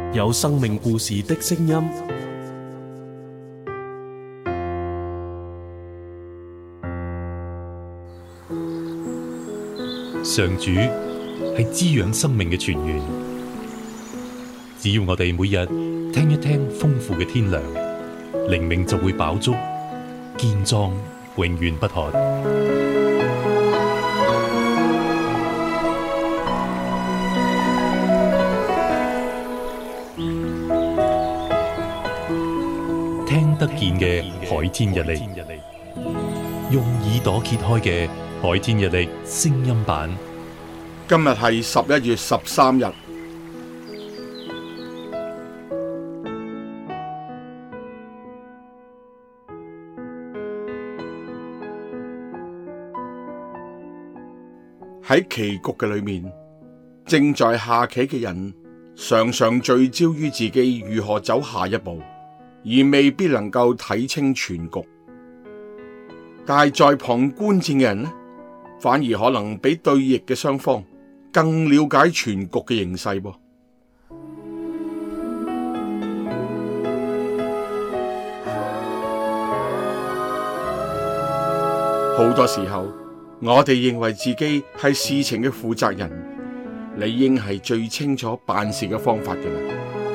有生命故事的聲音。 上主係滋養生命嘅泉源，只要我哋每日聽一聽豐富嘅天糧，靈命就會飽足，健壯永遠不渴。聽得見嘅海天日曆，用耳朵揭開嘅海天日曆聲音版。 今日係11月13日。喺棋局嘅裏面，正在下棋嘅人常常聚焦於自己如何走下一步，而未必能夠睇清全局。但係在旁觀戰嘅人呢，反而可能比對弈嘅雙方更了解全局嘅形勢噃。好多時候，我哋認為自己係事情嘅負責人，理應係最清楚辦事嘅方法嘅啦。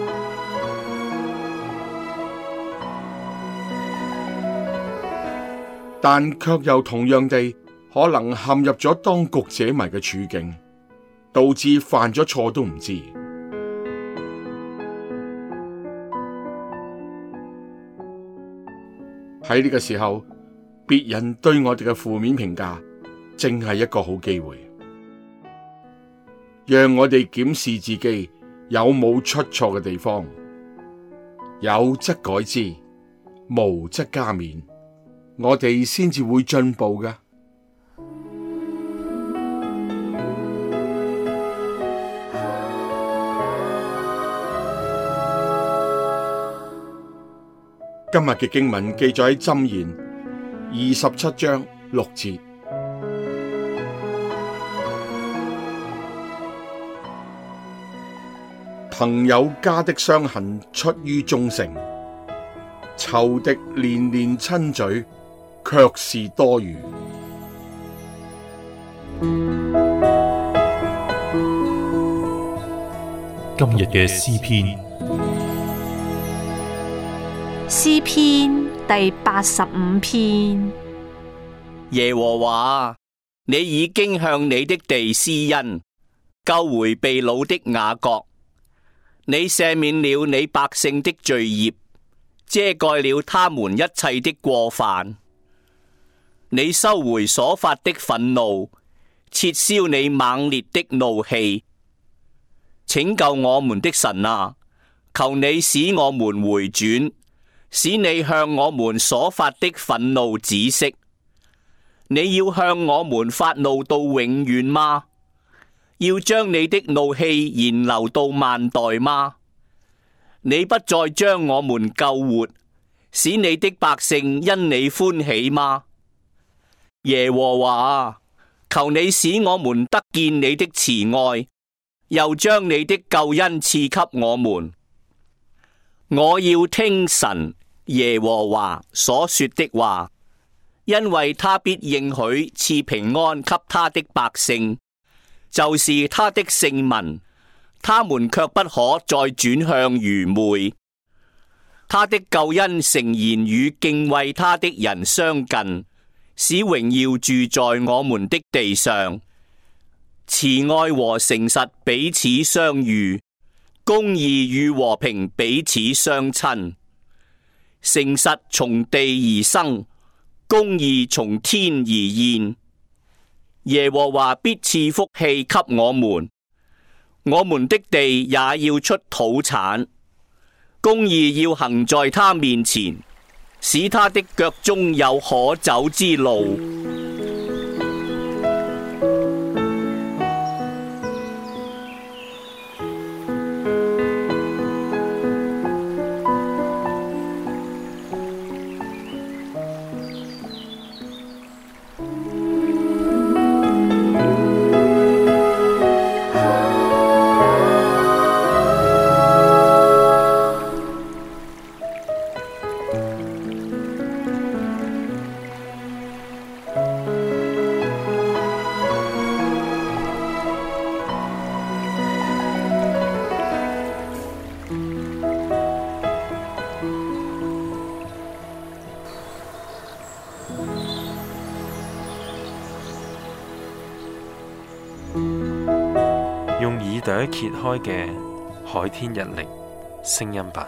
但卻又同樣地，可能陷入咗當局者迷嘅處境，導致犯咗錯都唔知。喺呢個時候，別人對我哋嘅負面評價，正係一個好機會，讓我哋檢視自己有冇出錯嘅地方，有則改之，無則加勉，我哋先至會進步㗎。今日嘅經文記載喺箴言27章6節。朋友家的傷痕出於忠誠，仇敵連連親嘴，卻是多餘。 今日嘅詩篇， 詩篇第85篇。 耶和華，你已經向你的地施恩，救回被擄的雅各。你赦免了你百姓的罪孽，遮蓋了他們一切的過犯。你收回所發的憤怒，撤銷你猛烈的怒氣。拯救我們的神啊，求你使我們回轉，使你向我們所發的憤怒止息。你要向我們發怒到永遠嗎？要將你的怒氣延留到萬代嗎？你不再將我們救活，使你的百姓因你歡喜嗎？耶和華，求你使我們得見你的慈愛，又將你的救恩賜給我們。我要聽神耶和華所說的話，因為他必應許賜平安給他的百姓，就是他的聖民，他們卻不可再轉向愚昧。他的救恩誠然與敬畏他的人相近，使榮耀住在我們的地上。慈愛和誠實彼此相遇，公義與和平彼此相親。誠實從地而生，公義從天而現。耶和華必賜福氣給我們的地也要出土產。公義要行在他面前，使他的腳中有可走之路。 朵揭開嘅海天日曆聲音版。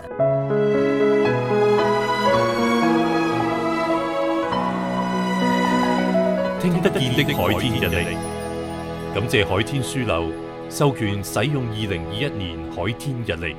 聽得見的海天日曆，感謝海天書樓授權使用2021年海天日曆。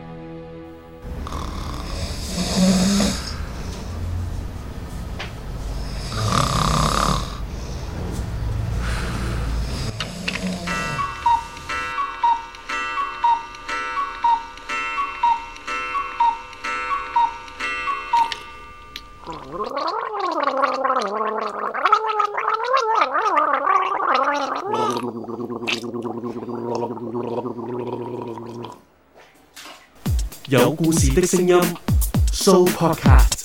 有故事的聲音 ，Show Podcast。